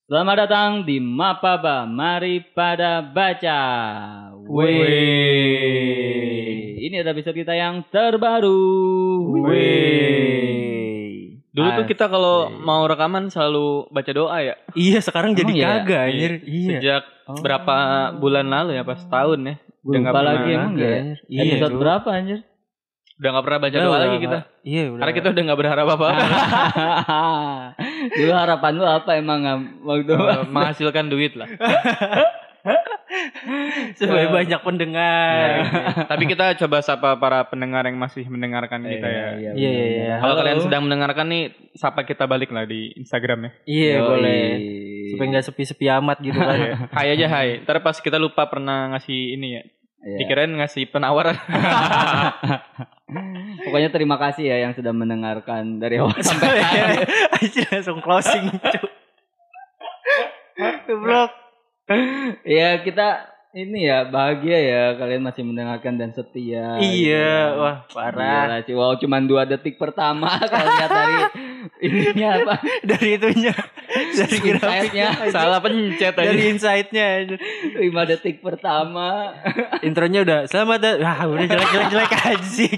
Selamat datang di Mapaba, mari pada baca. Wey. Ini adalah episode kita yang terbaru. Wey. Dulu tuh kita kalau mau rekaman selalu baca doa ya. Iya, sekarang jadi Emang iya? kagak anjir. Iya. Sejak berapa bulan lalu ya, pas tahun ya. Gue lupa lagi emang kagak, ya. anjir. Iya, Episode dulu. berapa anjir? Udah gak pernah baca doa lagi kita. Iya, udah. Karena kita udah gak berharap apa-apa. Dulu harapan lu apa emang waktu Menghasilkan duit lah. supaya banyak pendengar. Tapi kita coba sapa para pendengar yang masih mendengarkan kita ya. Iya. Kalau Halo. kalian sedang mendengarkan nih, sapa kita balik lah di Instagram ya. Iya, Yoi. boleh. Supaya enggak sepi-sepi amat gitu kan. Hai aja hai. Ntar pas kita lupa pernah ngasih ini ya. Iya. Dikirain ngasih penawaran. Pokoknya terima kasih ya yang sudah mendengarkan dari awal sampai akhir. Anjir, langsung closing, Cuk. Goblok. Ya kita ini ya bahagia ya kalian masih mendengarkan dan setia. Iya, gitu. wah parah. Gila sih. Wow, cuman 2 detik pertama kalau lihat dari ininya apa? Dari itunya. Dari Insight-nya. grafiknya. Salah pencet aja. Dari insight-nya. 5 detik pertama. Intronya udah selamat wah udah jelek anjing.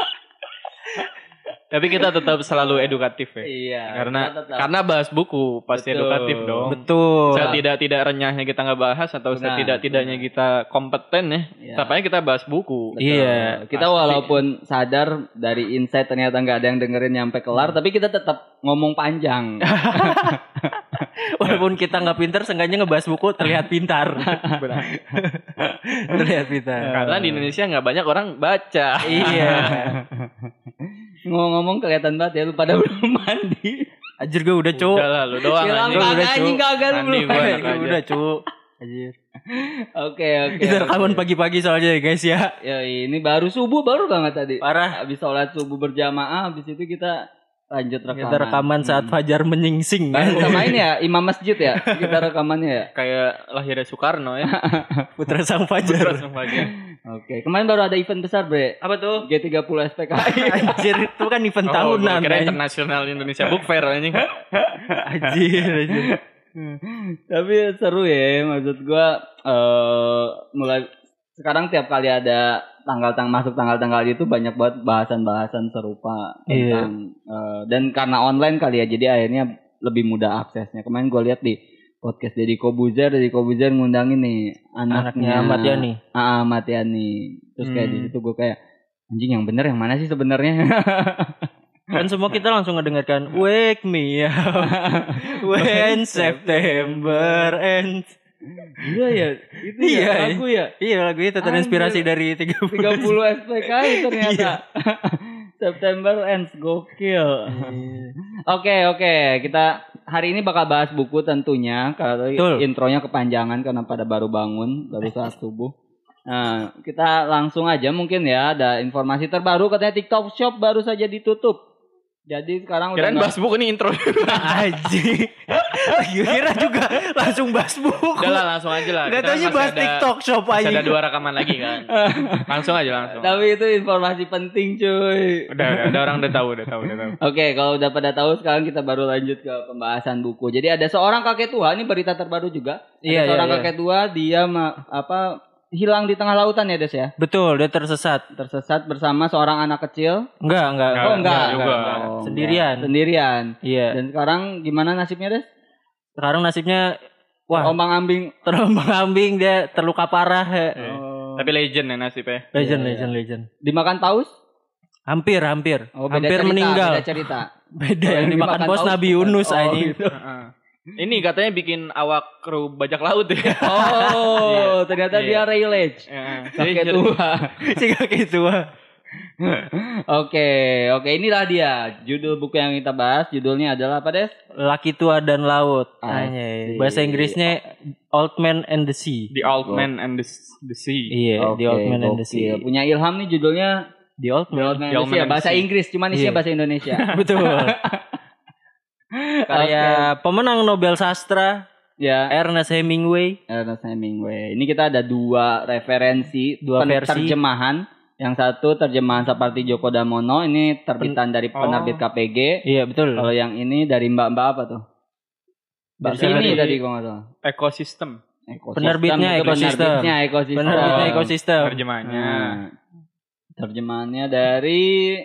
Tapi kita tetap selalu edukatif ya. Iya. Karena kita tetap- karena bahas buku pasti Betul. edukatif dong. Betul. Tidak renyahnya kita nggak bahas atau Benar, tidaknya kita kompeten ya. Iya. Tapi kita bahas buku. Betul. Iya, Kita pasti. walaupun sadar dari insight ternyata nggak ada yang dengerin nyampe kelar, tapi kita tetap ngomong panjang. Walaupun kita nggak pintar, seenggaknya ngebahas buku terlihat pintar. Terlihat pintar. Karena di Indonesia nggak banyak orang baca. Iya. Ngomong-ngomong kelihatan banget ya lu pada belum mandi. Anjir gue udah cuk. Udah lah lu doang Hilang anjing. Gua udah, kagak anjing Cuk. kagak lu Mandi belum. gua. mandi. enak aja. Udah cuk. Anjir. Oke. Kita rekaman pagi-pagi soalnya ya guys ya. Ya ini baru subuh baru banget tadi. Parah. Habis sholat subuh berjamaah, habis itu kita lanjut rekaman. Kita rekaman saat fajar menyingsing. Bareng sama ini ya, imam masjid ya. Kita rekamannya ya. Kayak lahirnya Soekarno ya. Putra sang fajar. Terus aja. Oke, kemarin baru ada event besar, Bre. Apa tuh? G30 SPKI. Anjir, itu kan event Oh, tahunan. gua kira anjing. International Indonesia Book Fair anjing. Anjir. Tapi seru ya, maksud gua mulai sekarang tiap kali ada masuk tanggal-tanggal itu banyak banget bahasan-bahasan serupa Iya. tentang dan karena online kali ya, jadi akhirnya lebih mudah aksesnya. Kemarin gua lihat di podcast Deddy Kobuzer ngundangin nih anaknya Ahmad Yani. Ahmad Yani. Terus kayak di situ gua kayak anjing yang bener yang mana sih sebenarnya? Kan semua kita langsung ngedengarkan Wake me up when September ends. Iya ya, itu Iya, ya lagu ya. Iya lagu itu terinspirasi dari 30 30 SPKI ternyata. September ends gokil. Oke, kita hari ini bakal bahas buku tentunya. Kalau Betul. intronya kepanjangan karena pada baru bangun, baru saat subuh. Nah, kita langsung aja mungkin ya ada informasi terbaru katanya TikTok Shop baru saja ditutup. Jadi sekarang udah Kirain bahas buku nih intro. Anjing. Kira juga langsung bahas buku. Udah lah langsung aja lah. Gak Kita taunya masih bahas ada- TikTok Shop masih aja. ada 2 rekaman lagi kan. Langsung aja langsung. Tapi itu informasi penting cuy. Udah orang udah tahu. Oke, kalau udah pada tahu sekarang kita baru lanjut ke pembahasan buku. Jadi ada seorang kakek tua, ini berita terbaru juga. Iya, Ada seorang iya. kakek tua, dia hilang di tengah lautan ya, Des ya. Betul, dia tersesat. Tersesat bersama seorang anak kecil. Enggak. Oh, enggak juga. Oh, Sendirian. enggak. Sendirian. Iya. Dan sekarang gimana nasibnya, Des? Sekarang nasibnya wah, Ombang-ambing. terombang-ambing, dia terluka parah. Oh. Tapi legend ya nasibnya. Legend. Dimakan paus? Hampir. Oh, beda Hampir cerita, meninggal. Beda cerita. Beda yang Yang dimakan dimakan bos paus Nabi bukan. Yunus Oh, anjing. gitu. Ini katanya bikin awak kru bajak laut ya. Oh, ternyata Iya. dia Railage. Kakek tua. Si kakek tua. Oke, inilah dia judul buku yang kita bahas. Judulnya adalah apa, Des? Laki tua dan laut. Asik. Anjay. Bahasa Inggrisnya Old Man and the Sea. The Old Man and the Sea. Iya, The Old Man and the gokil. Sea. Punya Ilham nih judulnya The Old The Old Man. Man The and Old the Sea. Man and the Bahasa Sea. Inggris, cuman isinya Iya. bahasa Indonesia. Betul. Karya pemenang Nobel Sastra Ya, Ernest Hemingway. Ernest Hemingway. Ini kita ada 2 referensi, Dua versi. terjemahan. Yang satu terjemahan seperti Djoko Damono, ini terbitan dari penerbit KPG. Iya, betul. Kalau yang ini dari Mbak-mbak apa tuh? Dari Baca sini dari- tadi kalau nggak salah. Ekosistem Penerbitnya Itu ekosistem. Penerbitnya ekosistem. terjemahannya. Terjemahannya dari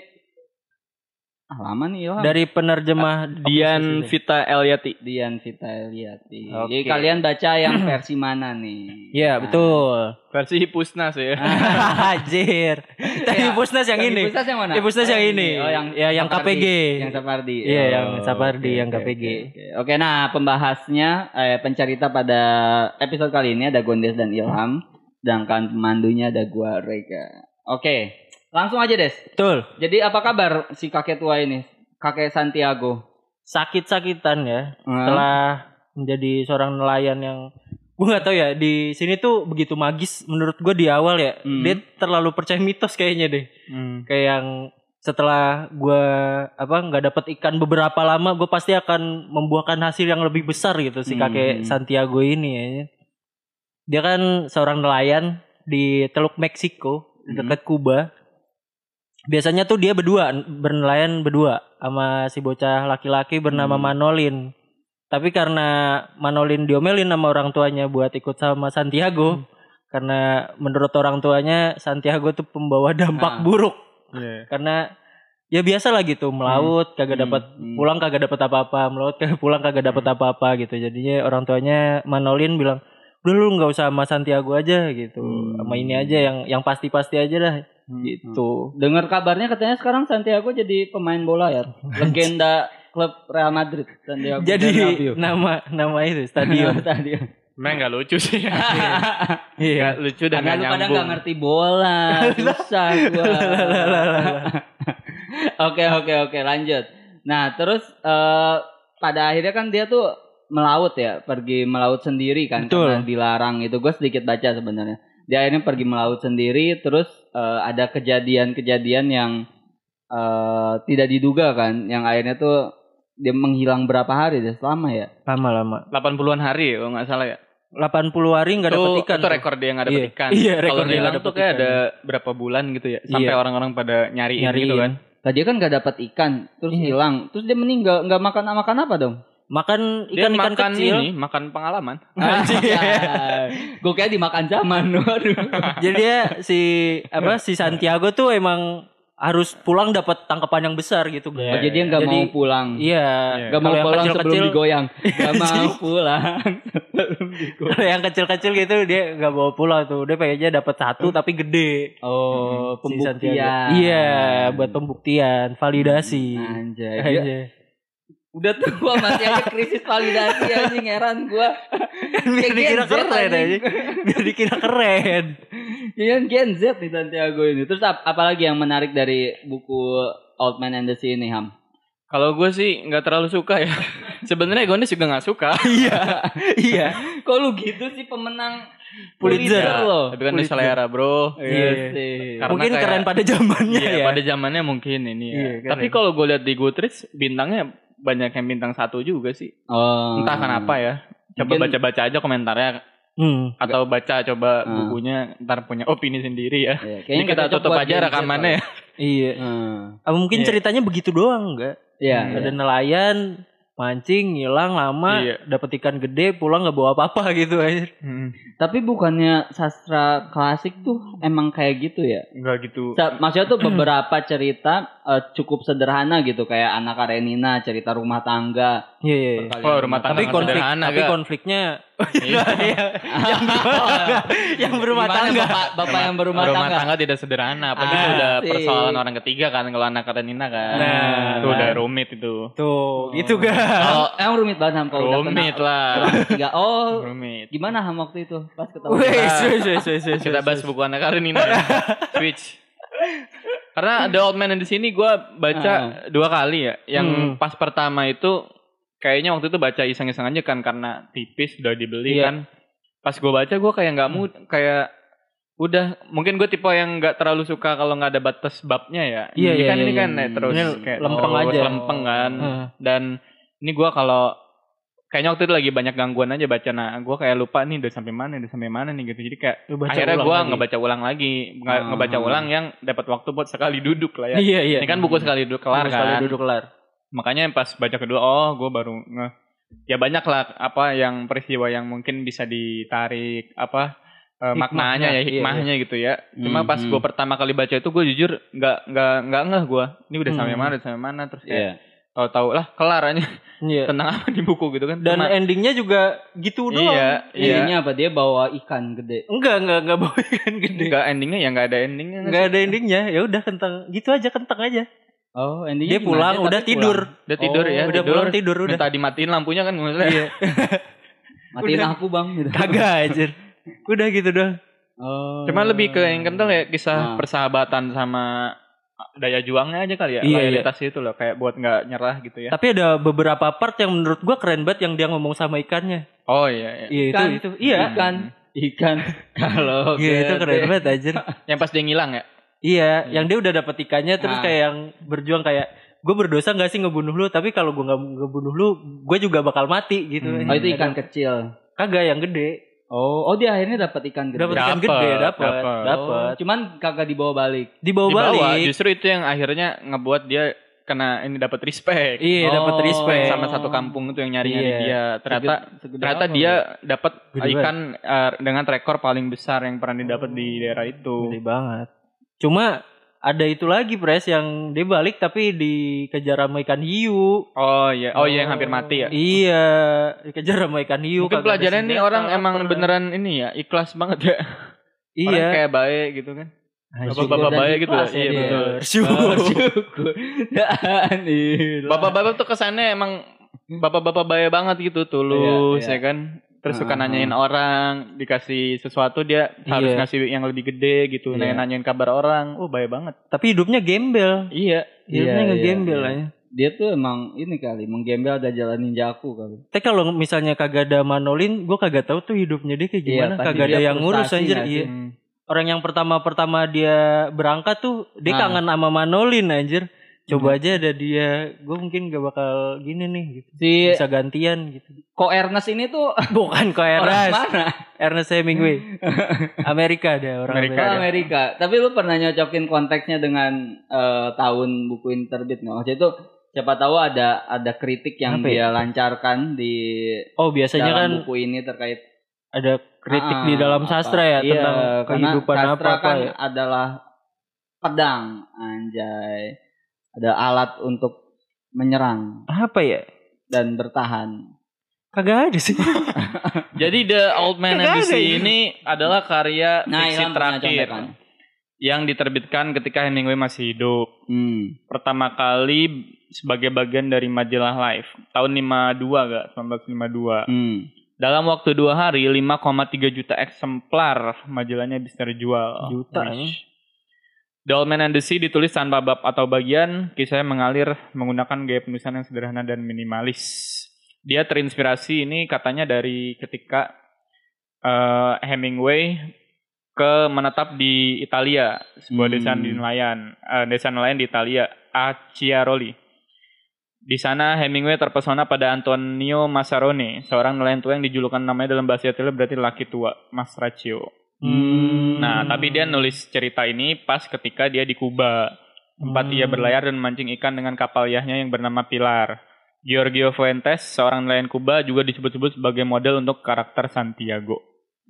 lama nih Ilham. Dari penerjemah Dian Vita Eliati. Dian Vita Eliati. Oke. Jadi kalian baca yang versi mana nih? Iya, betul. Versi Pusnas ya. Anjir. Tadi Pusnas yang ini. Pusnas yang mana? Pusnas yang ini. Oh, yang Ya, yang Sapardi. KPG. Yang Sapardi. Iya, yang Oh, Sapardi, yang oke, KPG. Oke, nah pembahasnya pencerita pada episode kali ini ada Gondes dan Ilham, sedangkan pemandunya ada gua Rega. Oke, langsung aja Des. Betul. Jadi apa kabar si kakek tua ini? Kakek Santiago. Sakit-sakitan ya. Setelah menjadi seorang nelayan yang gue nggak tahu ya, di sini tuh begitu magis menurut gue di awal ya. Dia terlalu percaya mitos kayaknya deh. Kayak yang setelah gue nggak dapet ikan beberapa lama, gue pasti akan membuahkan hasil yang lebih besar gitu si kakek Santiago ini ya. Dia kan seorang nelayan di Teluk Meksiko dekat Kuba. Biasanya tuh dia bernelayan berdua sama si bocah laki-laki bernama Manolin. Tapi karena Manolin diomelin sama orang tuanya buat ikut sama Santiago, karena menurut orang tuanya Santiago tuh pembawa dampak buruk. Karena ya biasa lah gitu, melaut kagak dapat pulang kagak dapat apa-apa, melaut pulang kagak dapat apa-apa gitu. Jadinya orang tuanya Manolin bilang, "Udah lu enggak usah sama Santiago aja gitu. Sama ini aja yang pasti-pasti aja dah." Gitu. Dengar kabarnya katanya sekarang Santiago jadi pemain bola ya. Legenda klub Real Madrid Santiago. Jadi Bernabeu. nama itu stadion. Stadion. Memang nggak lucu sih. Iya. Nggak lucu dan Karena nggak lu pada nyambung. nggak ngerti bola, susah gua. Oke, lanjut. Nah, terus pada akhirnya kan dia tuh melaut ya, pergi melaut sendiri kan. Betul. Karena dilarang itu. Gue sedikit baca sebenarnya. Dia akhirnya pergi melaut sendiri, terus ada kejadian-kejadian yang tidak diduga kan, yang akhirnya tuh dia menghilang berapa hari deh, selama ya? Lama-lama. 80-an hari kalau nggak salah ya. 80 hari nggak dapat ikan. Itu rekor dia nggak dapat Iya. ikan. Iya, rekor Kalau dia hilang nggak tuh dapet kayak ikan. ada berapa bulan gitu ya. Sampai Iya. orang-orang pada nyariin gitu kan. Tadi kan nggak dapat ikan, terus hilang, terus dia meninggal, nggak makan apa dong? Makan Dia ikan-ikan makan kecil. ini, makan pengalaman. Gue kayak dimakan zaman. Waduh. Jadi dia si Santiago tuh emang harus pulang dapat tangkapan yang besar gitu. Oh, jadi dia nggak mau pulang. Iya. Gak mau Kalau yang pulang kecil-kecil- sebelum digoyang. Gak mau pulang. Kalau yang kecil-kecil gitu dia nggak bawa pulang tuh. Dia pengennya dapat satu tapi gede. Oh, Si Santiago. pembuktian. Iya, buat pembuktian, validasi. Anjay. Dia Aja. udah tua masih aja krisis validasi anjing, heran gua. Biar dikira Gen Z, keren anjing. aja. Biar dikira keren. Iya, Gen Z nih Santiago ini. Terus apalagi yang menarik dari buku Old Man and the Sea ini, Ham? Kalau gue sih nggak terlalu suka ya. Sebenarnya Gondes juga nggak suka. Iya. Kok lu gitu sih, pemenang Pulitzer loh? Tapi kan di selera bro. Iya. sih. Karena Mungkin kayak- keren pada zamannya Iya, ya. pada zamannya mungkin ini ya. Iya, keren. Tapi kalau gue lihat di Goodreads bintangnya banyak yang bintang 1 juga sih. Oh. Entah kenapa ya. Coba Mungkin- baca-baca aja komentarnya atau baca coba bukunya, ntar punya opini sendiri ya. Iya, Jadi kayaknya kita cocok tutup buat aja Gen Z rekamannya ya. Iya. Apa mungkin ceritanya begitu doang enggak? Iya. Ada nelayan mancing ngilang lama, Iya. dapat ikan gede, pulang nggak bawa apa-apa gitu aja. Tapi bukannya sastra klasik tuh emang kayak gitu ya? Enggak gitu. Maksudnya tuh beberapa cerita cukup sederhana gitu, kayak Anak Karenina, cerita rumah tangga. Iya, iya. Perkalian Oh, rumah tangga Tapi nggak konflik, sederhana, tapi Ga. konfliknya Iya. yang berumah Gimana tangga. Bapak yang berumah Rumah tangga. tangga tidak sederhana. Apalagi itu Ah, udah sih. persoalan orang ketiga kan. Kalau Anak Karenina kan. Nah. Itu udah rumit itu. Tuh, gitu ga. Kalau emang rumit banget Ham kalau udah Rumit kena lah. tiga. Oh, Rumit. gimana Ham waktu itu pas ketemu? Wes. Kita bahas buku Anak Karenina ya. Switch. Karena The Old Man and the Sea ini gue baca 2 kali ya. Yang pas pertama itu kayaknya waktu itu baca iseng-iseng aja kan, karena tipis udah dibeli Iya. kan. Pas gue baca gue kayak nggak mood, kayak udah mungkin gue tipe yang nggak terlalu suka kalau nggak ada batas babnya ya. Iya, Ini iya, kan iya, ini kan iya. terus Ini kayak lempeng terus aja. lempeng kan. Heeh. Dan ini gue kalau kayaknya waktu itu lagi banyak gangguan aja baca, nah gue kayak lupa nih udah sampai mana nih gitu. Jadi kayak Lu baca akhirnya ulang gue lagi. ngebaca ulang lagi, ngebaca ulang yang dapat waktu buat sekali duduk lah ya. Iya. Ini kan buku sekali duduk kelar Sekali kan. duduk kelar. Makanya pas baca kedua, oh gue baru ya banyak lah apa yang peristiwa yang mungkin bisa ditarik apa maknanya ya hikmahnya gitu ya. Cuma pas gue pertama kali baca itu gue jujur nggak ngeh gue. Ini udah sampai mana terus kayak tahu-tahu lah kelar aja. Tentang apa di buku gitu kan. Dan endingnya juga gitu doang. Endingnya apa? Dia bawa ikan gede. Enggak bawa ikan gede. Enggak endingnya ya enggak ada endingnya. Enggak ada endingnya. Ya udah kentang gitu aja kentang aja. Oh, endingnya dia pulang udah tidur. Udah tidur ya. Udah pulang tidur udah. Minta dimatiin lampunya kan maksudnya. Iya. Matiin aku bang. Gitu. Kagak aja. Udah gitu doang. Oh. Cuma lebih ke yang kental ya kisah persahabatan sama daya juangnya aja kali ya. Loyalitas itu loh kayak buat nggak nyerah gitu ya. Tapi ada beberapa part yang menurut gua keren banget yang dia ngomong sama ikannya. Oh iya. Itu. Iya. Ikan. Kalau itu keren banget anjir. Yang pas dia ngilang ya. Iya, yang dia udah dapet ikannya terus kayak yang berjuang kayak gue berdosa gak sih ngebunuh lu, tapi kalau gue gak ngebunuh lu gue juga bakal mati gitu. Oh itu ikan kecil. Kagak, yang gede. Oh dia akhirnya dapat ikan gede. Dapat ikan gede, dapat. Cuman kagak dibawa balik. Dibawa balik. Justru itu yang akhirnya ngebuat dia kena ini dapat respect. Iya, dapat respect sama satu kampung itu yang nyari dia. Ternyata dia dapat ikan dengan rekor paling besar yang pernah didapat di daerah itu. Gede banget. Cuma ada itu lagi Pres yang dia balik tapi dikejar sama ikan hiu. Oh iya yang hampir mati ya. Iya, dikejar sama ikan hiu. Mungkin pelajaran nih orang emang beneran ini ya ikhlas banget ya. Iya. Orang kayak baik gitu kan. Bapak-bapak baik gitu lah. Iya betul. Syukur. Bapak-bapak tuh kesannya emang bapak-bapak baik banget gitu, tulus ya kan. Terus suka nanyain orang, dikasih sesuatu dia harus ngasih yang lebih gede gitu, nanyain kabar orang. Baik banget. Tapi hidupnya gembel. Iya. Hidupnya ngegembel aja. Dia tuh emang ini kali, menggembel ada jalan ninjaku kali. Tapi kalau misalnya kagak ada Manolin, gue kagak tahu tuh hidupnya dia kayak gimana. Kagak ada yang ngurus anjir. Iya. Orang yang pertama dia berangkat tuh, dia kangen sama Manolin anjir. Coba aja ada dia, gue mungkin gak bakal gini nih gitu. Bisa gantian gitu. Ko Ernest ini tuh bukan Ko Ernest. Mana? Ernest Hemingway. Amerika dia, orang Amerika. Tapi lu pernah nyocokin konteksnya dengan tahun buku ini terbit nggak? Maksudnya itu siapa tahu ada kritik yang dia lancarkan di biasanya dalam kan buku ini terkait ada kritik di dalam sastra ya tentang kehidupan sastra apa kan ya? adalah pedang, anjay. Ada alat untuk menyerang. Apa ya? Dan bertahan. Kagak ada sih. Jadi The Old Man and the Sea ini adalah karya fiksi terakhir yang diterbitkan ketika Hemingway masih hidup. Pertama kali sebagai bagian dari majalah Life. Tahun 1952. Dalam waktu 2 hari, 5,3 juta eksemplar majalahnya bisa terjual. Juta ya? The Old Man and the Sea ditulis tanpa bab atau bagian, kisahnya mengalir menggunakan gaya penulisan yang sederhana dan minimalis. Dia terinspirasi ini katanya dari ketika Hemingway menetap di Italia, sebuah desa nelayan di Italia, Acciaroli. Di sana Hemingway terpesona pada Antonio Massarone, seorang nelayan tua yang dijulukan namanya dalam bahasa Italia berarti laki tua, Masraccio. Nah, tapi dia nulis cerita ini pas ketika dia di Kuba. Tempat ia berlayar dan memancing ikan dengan kapal yahnya yang bernama Pilar. Giorgio Fuentes, seorang nelayan Kuba, juga disebut-sebut sebagai model untuk karakter Santiago.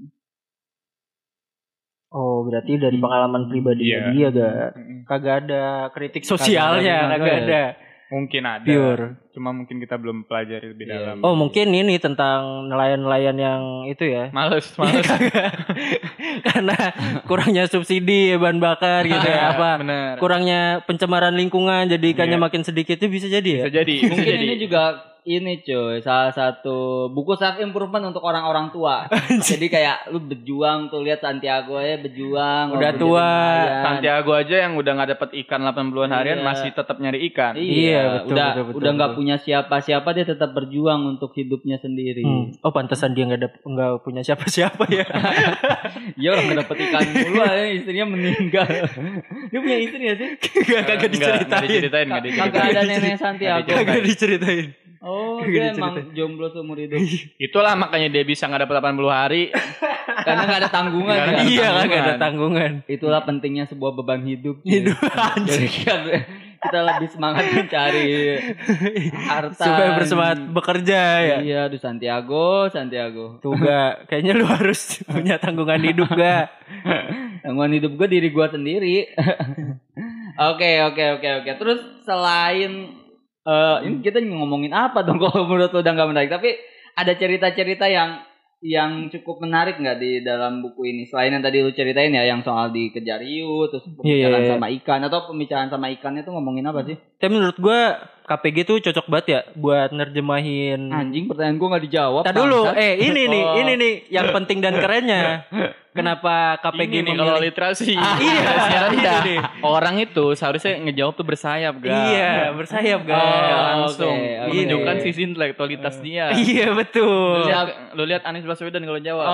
Oh, berarti dari pengalaman pribadi dia kagak ada kritik sosialnya, kagak ada. Mungkin ada. Pure. Cuma mungkin kita belum pelajari lebih dalam. Oh, mungkin ini tentang nelayan-nelayan yang itu ya. Males. Karena kurangnya subsidi bahan bakar gitu ya apa. Bener. Kurangnya pencemaran lingkungan jadi ikannya makin sedikit itu bisa jadi ya. Bisa jadi. Mungkin ini juga ini cuy, salah satu buku self improvement untuk orang-orang tua. Jadi kayak lu berjuang tuh, lihat Santiago ya berjuang udah tua. Santiago aja yang udah nggak dapet ikan 80-an harian masih tetap nyari ikan. Iya, betul. Udah nggak punya siapa-siapa, dia tetap berjuang untuk hidupnya sendiri. Oh, pantesan dia nggak punya siapa-siapa ya. Iya, orang nggak dapet ikan mulu, istrinya meninggal. Dia punya istri ya sih? Kagak diceritain. Kagak ada nenek Santiago. Kagak diceritain. Oh, dia emang jomblo seumur hidup. Itulah makanya dia bisa nggak dapat 80 hari. Karena nggak ada tanggungan. Iya, nggak ada tanggungan. Itulah pentingnya sebuah beban hidup. Hidup. Jadi Kita lebih semangat mencari harta. Supaya bersemangat bekerja ya. Iya, di Santiago. Tuh gak, kayaknya lu harus punya tanggungan hidup gak? Tanggungan hidup gue diri gue sendiri. Oke. Terus selain ini kita ngomongin apa dong kalau menurut lu udah gak menarik. Tapi ada cerita-cerita yang cukup menarik nggak di dalam buku ini selain yang tadi lu ceritain ya, yang soal dikejar hiu, terus pembicaraan sama ikan, atau pembicaraan sama ikannya tuh ngomongin apa sih? Tapi menurut gue KPG tuh cocok banget ya buat nerjemahin. Anjing, pertanyaan gue nggak dijawab. Tadi dulu, ini nih yang penting dan kerennya. Kenapa KPG ini kalau literasi rendah, orang itu seharusnya ngejawab tuh bersayap, guys. Iya, bersayap, guys. Langsung menunjukkan sisi intelektualitas dia. Iya, betul. Lu lihat Anies Baswedan kalau jawab.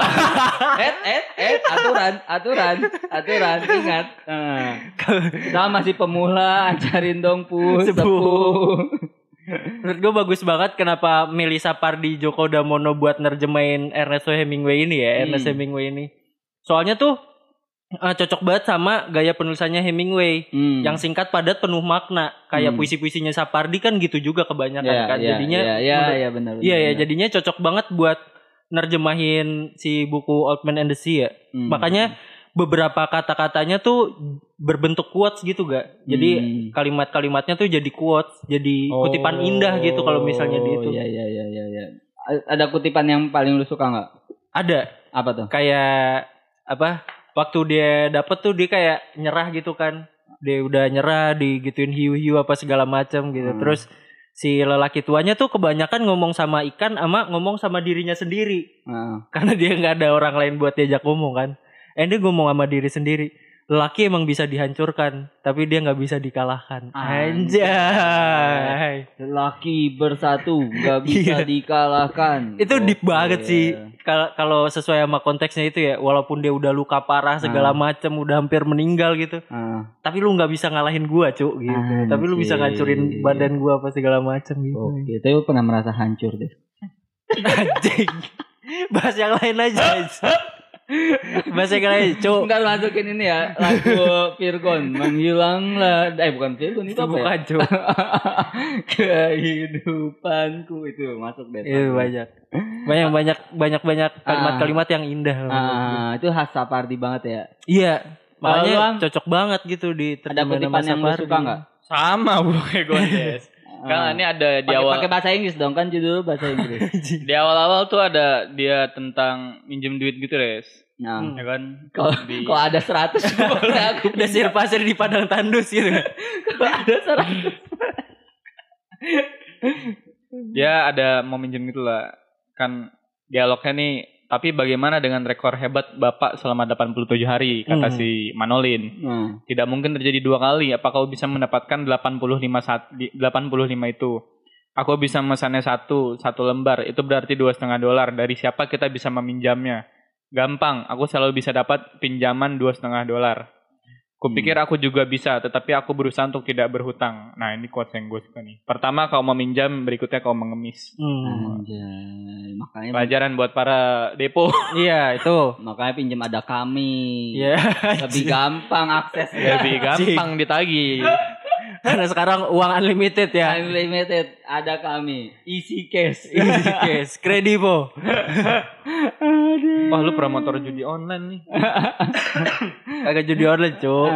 Aturan, ingat. Kita masih pemula, ajarin dong sepuh. Menurut gue bagus banget kenapa milih Sapardi Djoko Damono buat nerjemahin Ernest Hemingway ini ya, Ernest Hemingway ini. Soalnya tuh cocok banget sama gaya penulisannya Hemingway yang singkat, padat, penuh makna. Kayak puisi-puisinya Sapardi kan gitu juga kebanyakan kan. Jadinya benar. Jadinya cocok banget buat nerjemahin si buku Old Man and the Sea ya. Makanya beberapa kata-katanya tuh berbentuk quotes gitu gak. Jadi kalimat-kalimatnya tuh jadi quotes, jadi kutipan indah gitu kalau misalnya di itu. Iya. Ada kutipan yang paling lu suka gak? Ada. Apa tuh? Kayak waktu dia dapet tuh dia kayak nyerah gitu kan. Dia udah nyerah, digituin hiu-hiu apa segala macam gitu. Terus si lelaki tuanya tuh kebanyakan ngomong sama ikan sama ngomong sama dirinya sendiri. Karena dia gak ada orang lain buat diajak ngomong kan. Dia ngomong sama diri sendiri. Lelaki emang bisa dihancurkan, tapi dia gak bisa dikalahkan. Anjay. Lelaki bersatu gak bisa dikalahkan. Itu deep banget sih. Kalau sesuai sama konteksnya itu ya, walaupun dia udah luka parah segala macem, udah hampir meninggal gitu, tapi lu nggak bisa ngalahin gua cuk gitu. Tapi lu bisa ngancurin badan gua apa segala macem gitu. Itu lu pernah merasa hancur deh. Anjing. Bahas yang lain aja. Bahas yang lain cuk. Ntar masukin ini ya, lagu Virgon, menghilanglah. Bukan Virgon, itu apa bukan, ya? Kehidupanku itu masuk deh. Itu banyak kalimat-kalimat yang indah. Itu khas Sapardi banget ya. Iya, makanya cocok banget gitu di ada kutipan yang lu suka nggak? Sama bu kayak Gondes. Kan ini ada di awal. Pakai bahasa Inggris dong, kan judul bahasa Inggris. Di awal-awal tuh ada dia tentang minjem duit gitu, Res. Nah, ya kan? Kalau ada 100 boleh aku desir pasir di padang tandus gitu. Kalau ada 100. Dia ada mau minjem gitu lah. Kan dialognya nih, tapi bagaimana dengan rekor hebat Bapak selama 87 hari, kata si Manolin. Tidak mungkin terjadi 2 kali. Apakah kau bisa mendapatkan 85 itu? Aku bisa memesannya satu lembar. Itu berarti $2,5. Dari siapa kita bisa meminjamnya? Gampang, aku selalu bisa dapat pinjaman $2,5. Kupikir aku juga bisa, tetapi aku berusaha untuk tidak berhutang. Nah, ini quotes yang gue suka nih. Pertama, kau meminjam, berikutnya kau mengemis. Anjay. Makanya pelajaran buat para depo. Iya, itu. Makanya pinjam ada kami. Iya. Lebih gampang aksesnya. Lebih gampang ditagih. Karena sekarang uang unlimited ya. Unlimited, ada kami. Easy cash. Kredivo. Wah, lu promotor judi online nih. Agak judi online, Cuk.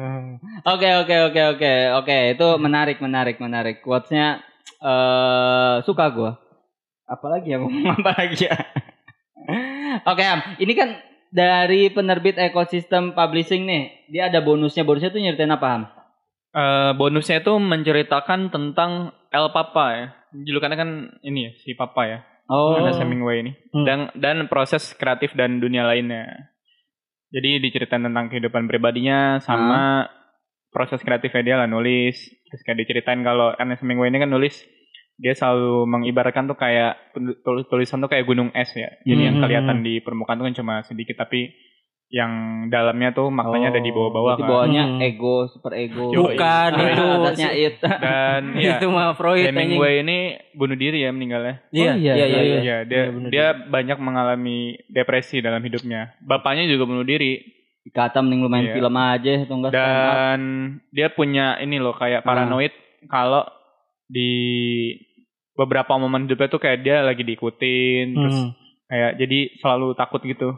Oke. Itu menarik. Quotes-nya suka gua. Apalagi ya, ngomong apa lagi ya? Oke, ini kan dari penerbit Ekosistem Publishing nih. Dia ada bonusnya. Bonusnya tuh nyeritain apa, Ham? Bonusnya itu menceritakan tentang El Papa ya. Julukannya kan ini ya, si Papa ya. Ernest Hemingway ini. Dan proses kreatif dan dunia lainnya. Jadi diceritain tentang kehidupan pribadinya sama proses kreatifnya dia lah, nulis. Terus kayak diceritain kalau Ernest Hemingway ini kan nulis, dia selalu mengibaratkan tuh kayak tulisan tuh kayak gunung es ya. Jadi yang kelihatan di permukaan tuh kan cuma sedikit, tapi yang dalamnya tuh maknanya ada di bawah-bawah kan. Di bawahnya ego, super ego. Bukan itu. Dan ya, itu mah Freud. Hemingway ini bunuh diri ya meninggalnya. Iya. Dia banyak mengalami depresi dalam hidupnya. Bapaknya juga bunuh diri. Kata mending lu main film aja atau enggak. Dan dia punya ini loh kayak paranoid kalau di beberapa momen hidupnya tuh kayak dia lagi diikutin terus kayak jadi selalu takut gitu.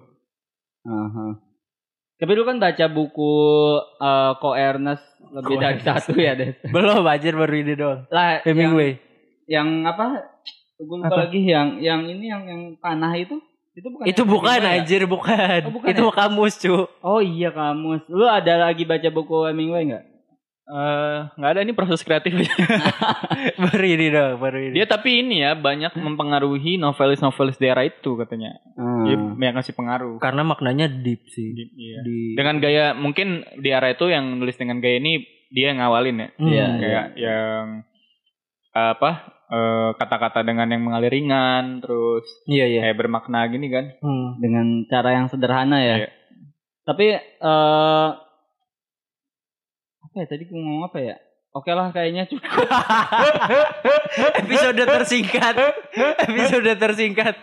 Tapi lu kan baca buku Ko Ernest lebih dari satu ya, Des? Belum, anjir, baru ini doang. Lah, Hemingway. Yang apa? Gue lupa lagi yang ini yang panah itu. Itu bukan anjir, bukan. Oh, bukan itu ya? kamus, cu. Oh iya, kamus. Lu ada lagi baca buku Hemingway enggak? Nggak ada, ini proses kreatif. baru ini. Dia tapi ini ya banyak mempengaruhi novelis-novelis daerah itu katanya. Dia banyak ngasih pengaruh. Karena maknanya deep sih. Iya. Dengan gaya mungkin di era itu yang nulis dengan gaya ini dia yang ngawalin ya. Kayak yang kata-kata dengan yang mengalir ringan terus kayak bermakna gini kan. Dengan cara yang sederhana ya. Iya. Tapi apa ya tadi gue ngomong apa ya? Oke lah kayaknya cukup. Episode tersingkat.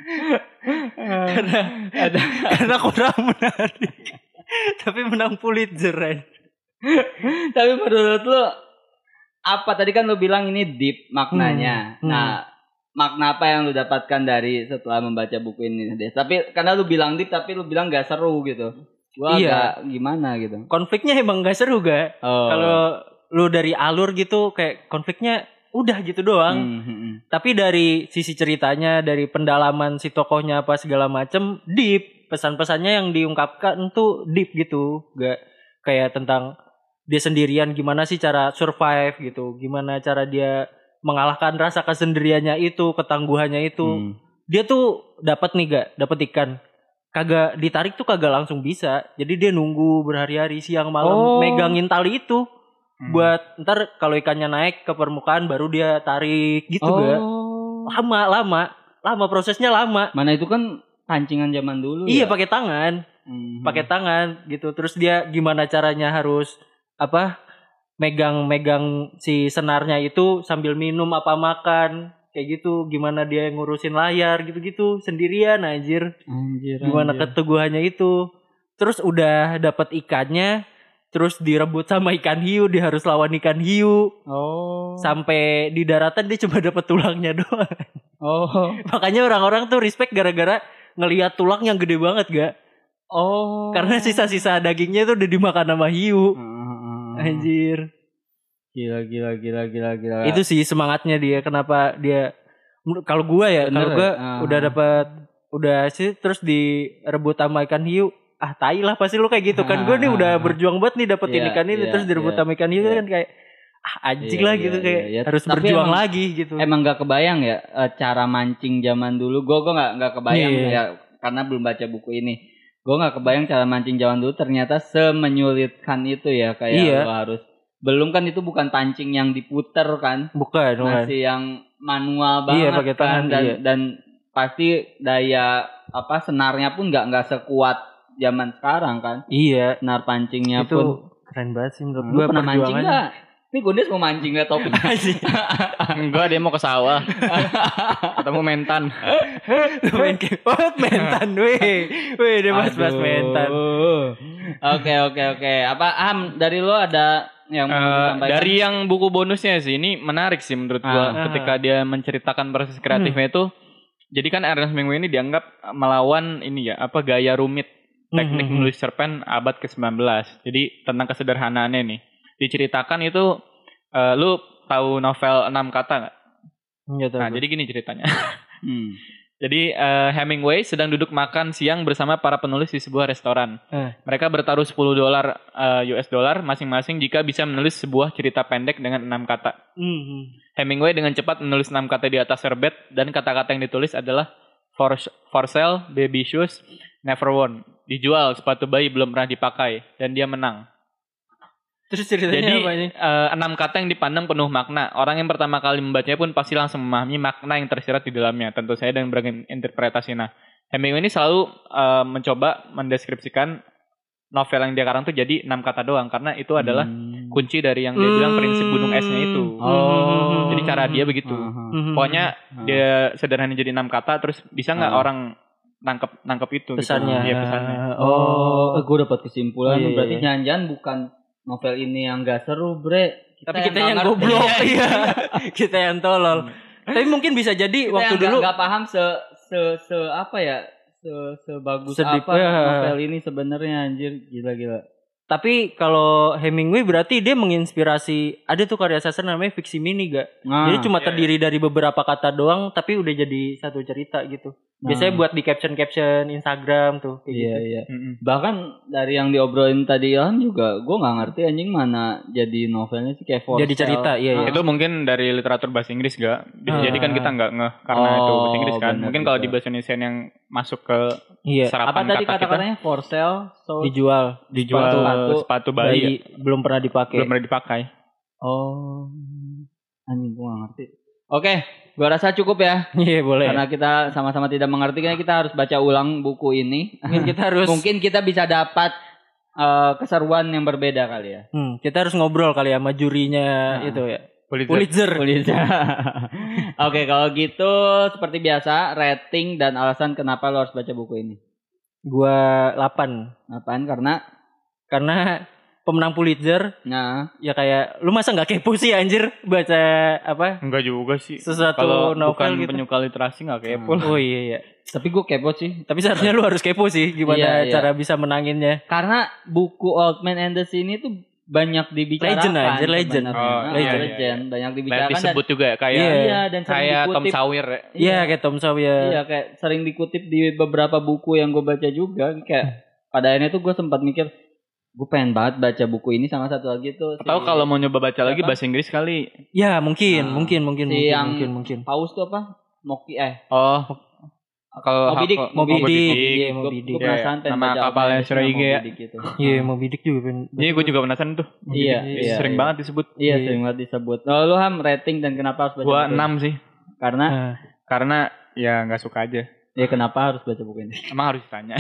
karena kurang menarik. Tapi menang Pulitzer. Tapi menurut lu apa tadi kan lu bilang ini deep maknanya. Nah, makna apa yang lu dapatkan dari setelah membaca buku ini? Tapi karena lu bilang deep tapi lu bilang gak seru gitu. Gua agak gimana gitu. Konfliknya emang gak seru gak? Kalau lu dari alur gitu kayak konfliknya udah gitu doang. Tapi dari sisi ceritanya, dari pendalaman si tokohnya apa segala macem deep. Pesan-pesannya yang diungkapkan tuh deep gitu. Gak kayak tentang dia sendirian gimana sih cara survive gitu. Gimana cara dia mengalahkan rasa kesendiriannya itu, ketangguhannya itu. Dia tuh dapat ikan. Kagak ditarik tuh kagak langsung bisa. Jadi dia nunggu berhari-hari siang malam megangin tali itu. Buat ntar kalau ikannya naik ke permukaan baru dia tarik gitu gak. Lama prosesnya lama. Mana itu kan pancingan zaman dulu. Iya, pakai tangan. Pakai tangan gitu. Terus dia gimana caranya harus megang si senarnya itu sambil minum apa makan. Kayak gitu, gimana dia ngurusin layar gitu-gitu sendirian anjir. Gimana keteguhannya itu. Terus udah dapat ikannya, terus direbut sama ikan hiu, dia harus lawan ikan hiu. Sampai di daratan dia cuma dapat tulangnya doang. Makanya orang-orang tuh respect gara-gara ngelihat tulang yang gede banget gak? Karena sisa-sisa dagingnya tuh udah dimakan sama hiu. Anjir. Gila. Itu sih semangatnya dia. Kenapa dia? Kalau gue udah sih terus direbut sama ikan hiu. Tai lah pasti lu kayak gitu kan. Gue nih udah berjuang banget nih dapetin ikan ini terus direbut sama ikan hiu kan kayak anjing lah gitu kayak harus tapi berjuang lagi gitu. Emang gak kebayang ya cara mancing zaman dulu. Gue gak kebayang ya karena belum baca buku ini. Gue gak kebayang cara mancing zaman dulu ternyata semenyulitkan itu ya kayak lu harus. Belum kan itu bukan pancing yang diputer kan. Bukan. Masih yang manual banget pakai tangan, kan. Dan pasti daya senarnya pun gak sekuat zaman sekarang kan. Iya. Senar pancingnya itu pun. Keren banget sih menurut gue. Pernah mancing gak? Ini Gondes mau mancing gak topiknya? Enggak, dia mau ke sawah. Ketemu mentan. Mentan, weh dia bahas mentan. Oke. Apa dari lo ada yang mau disampaikan? Dari yang buku bonusnya sih ini menarik sih menurut gua ketika dia menceritakan proses kreatifnya itu. Jadi kan Ernest Hemingway ini dianggap melawan ini ya gaya rumit teknik menulis cerpen abad ke-19. Jadi tentang kesederhanaannya nih. Diceritakan itu lu tahu novel 6 kata enggak? Nah, jadi gini ceritanya. Jadi Hemingway sedang duduk makan siang bersama para penulis di sebuah restoran. Mereka bertaruh $10 US dollar masing-masing jika bisa menulis sebuah cerita pendek dengan 6 kata. Hemingway dengan cepat menulis 6 kata di atas serbet dan kata-kata yang ditulis adalah for sale, baby shoes, never worn. Dijual, sepatu bayi belum pernah dipakai dan dia menang. Terus ceritanya jadi, apa ini? 6 kata yang dipandang penuh makna. Orang yang pertama kali membacanya pun pasti langsung memahami makna yang tersirat di dalamnya. Tentu saja dengan beragam interpretasi. Nah, Hemingway ini selalu mencoba mendeskripsikan novel yang dia karang tuh jadi 6 kata doang. Karena itu adalah kunci dari yang dia bilang prinsip gunung esnya itu. Jadi cara dia begitu. Pokoknya dia sederhana jadi 6 kata. Terus bisa gak orang nangkep itu pesannya. gitu. Iya, pesannya. Gue dapat kesimpulan Iya, berarti iya. jangan-jangan bukan novel ini yang gak seru, Bre. Tapi kita yang goblok. Iya. Kita yang tolol. Tapi mungkin bisa jadi kita waktu yang dulu nggak paham se apa ya, sebagus Sedip, apa ya. novel ini sebenarnya, anjir, gila. Tapi kalau Hemingway berarti dia menginspirasi, ada tuh karya sastra namanya fiksi mini gak? Jadi cuma terdiri dari beberapa kata doang tapi udah jadi satu cerita gitu. Biasanya buat di caption Instagram tuh kayak gitu. Iya. Bahkan dari yang diobrolin tadi Ilham juga gue nggak ngerti anjing mana jadi novelnya sih kayak for Jadi cerita, iya. Itu mungkin dari literatur bahasa Inggris gak? Bisa jadi kan kita nggak ngeh karena itu bahasa Inggris kan. bener Mungkin kalau juga. di bahasa Indonesia yang masuk ke Iya. Apa serapan tadi kata kita kata-katanya for sale, so Dijual sepatu bayi ya? belum pernah dipakai. Belum pernah dipakai. oh anjing gue nggak ngerti. Oke, gue rasa cukup ya. Iya boleh. Karena kita sama-sama tidak mengerti, kayaknya kita harus baca ulang buku ini. Mungkin kita bisa dapat keseruan yang berbeda kali ya. Kita harus ngobrol kali ya sama jurinya itu ya. Pulitzer. Oke, kalau gitu seperti biasa, rating dan alasan kenapa lo harus baca buku ini. Gua 8. Apaan? Karena pemenang Pulitzer. Nah, Ya kayak lu masa nggak kepo sih anjir baca apa? Enggak juga sih. Sesuatu Kalau novel bukan gitu. penyuka literasi nggak kepo. Oh iya. tapi gue kepo sih. Tapi seharusnya lu harus kepo sih gimana Iya. cara bisa menanginnya. Karena buku Old Man and the Sea ini tuh banyak dibicarakan. Legend anjir, legend. sebenarnya. Iya. Legend. Banyak Banyak dibicarakan disebut juga ya kayak Iya, dan sering kayak Tom dikutip. Sawyer ya. Iya kayak Tom Sawyer. Iya, kayak sering dikutip di beberapa buku yang gue baca juga. Kayak pada akhirnya tuh gue sempat mikir, gue pengen banget baca buku ini. Sama satu lagi tuh Atau kalau mau nyoba baca lagi Siapa? bahasa Inggris kali. Ya mungkin. Paus tuh apa? Moki Oh. Kalau Moby Dick. Moby Dick. Dick. Iya, Moby Dick. Gue penasaran pengen Nama baca kapalnya apa Shirage ya. gitu. Iya, Moby Dick juga Iya, gue juga penasaran tuh. Iya, Sering banget disebut. Iya, sering banget disebut. Oh, lu Ham, rating dan kenapa harus baca Gua buku ini? 6 sih. Karena Karena ya nggak suka aja. ya kenapa harus baca buku ini? Emang harus ditanya.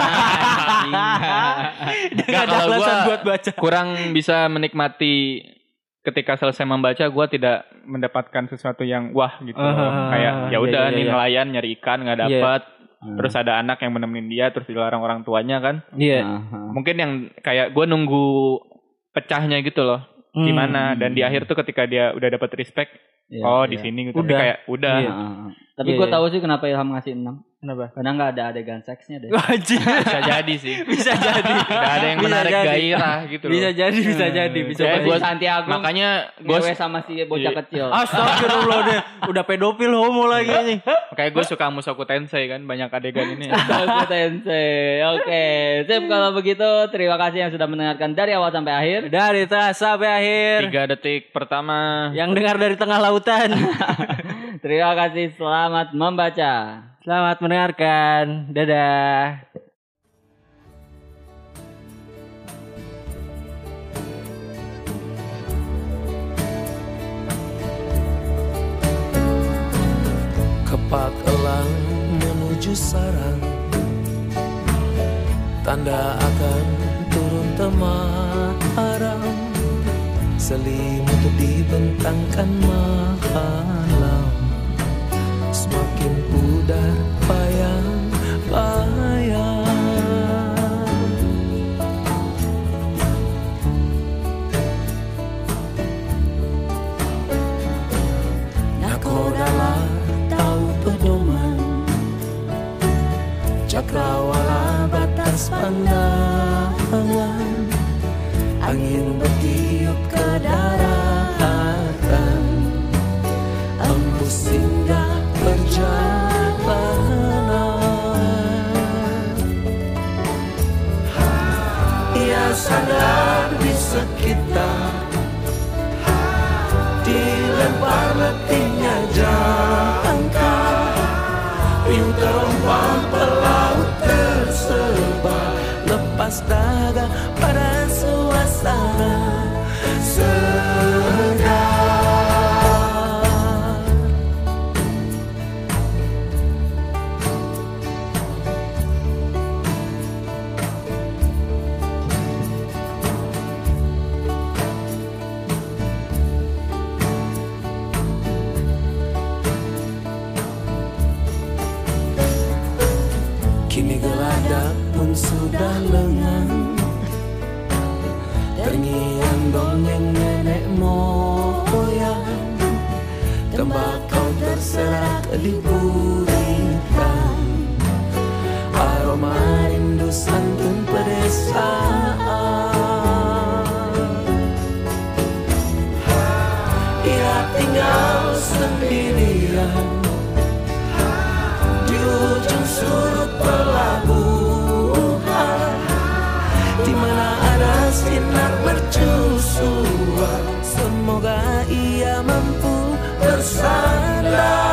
Gak ada kalau alasan gua buat baca. kurang bisa menikmati ketika selesai membaca, gue tidak mendapatkan sesuatu yang wah gitu. Kayak ya udah iya, nih iya. nelayan nyari ikan nggak dapet. Terus ada anak yang menemenin dia terus dilarang orang tuanya kan. Iya. Mungkin yang kayak gue nunggu pecahnya gitu loh. Gimana dan di akhir tuh ketika dia udah dapet respect, di sini gitu. Udah. Kayak udah. Iya. Tapi Iya, gue iya. tahu sih kenapa Ilham ngasih 6. Kenapa? Karena nggak ada adegan seksnya deh. Anjir. Bisa jadi sih. Bisa jadi. Gak ada yang Bisa menarik jadi. gairah gitu loh. Bisa jadi. Bisa Kayak jadi. gua- Santiago Makanya gue gue sama si bocah Iya. kecil. Astagfirullah deh. Udah pedofil homo lagi nih. kayak gue suka Mushoku Tensei kan banyak adegan ini. Aku Tensei. Oke, sip kalau begitu terima kasih yang sudah mendengarkan dari awal sampai akhir. Dari tengah sampai akhir. 3 detik pertama. Yang dengar dari tengah lautan. Terima kasih, selamat membaca. Selamat mendengarkan. Dadah. Kepak elang menuju sarang, tanda akan turun temaram. Selimut dibentangkan malam, semakin pudar bayang-bayang. Nakodala tahu pedoman, cakrawala batas pandangan. Angin bertiup ke daratan, embus singgah perjalanan. Ia sadar di sekitar, dilempar letihnya jangka. Piu terompang pelaut tersebar, lepas daga pada suasana segar. sudah lengang, terngiang dongeng nenek moyang, tembakau terserak diburikan, aroma rindu santun pedesaan. Ia tinggal sendirian di ujung sudut pelabuhan, di mana ada sinar mercusuar. Semoga ia mampu bersandar